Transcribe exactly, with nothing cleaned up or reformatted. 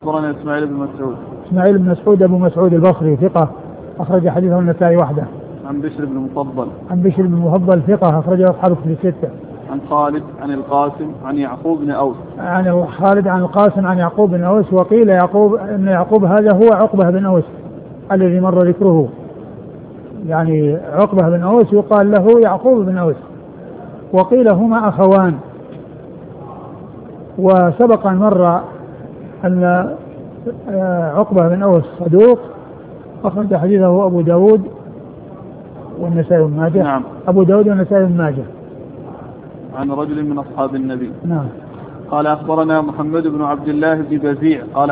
أخبرنا إسماعيل بن مسعود. إسماعيل بن مسعود أبو مسعود البصري ثقة أخرج حديثه النسائي وحده. عن بشر بن المفضل. عن بشر بن المفضل ثقة أخرجه أصحاب الكتب الستة. عن خالد عن القاسم عن يعقوب بن أوس. عن خالد عن القاسم عن يعقوب بن أوس. وقيل يعقوب أن يعقوب هذا هو عقبة بن أوس الذي مر ذكره، يعني عقبة بن أوس يقال له يعقوب بن أوس. وقيل هما أخوان. وسبق أن مر أن عقبة بن أوس صدوق أخرج حديثه أبو داود والنسائي بن ماجه. نعم. أبو داود والنسائي بن ماجه. عن رجل من أصحاب النبي. نعم. قال أخبرنا محمد بن عبد الله بن بزيع قال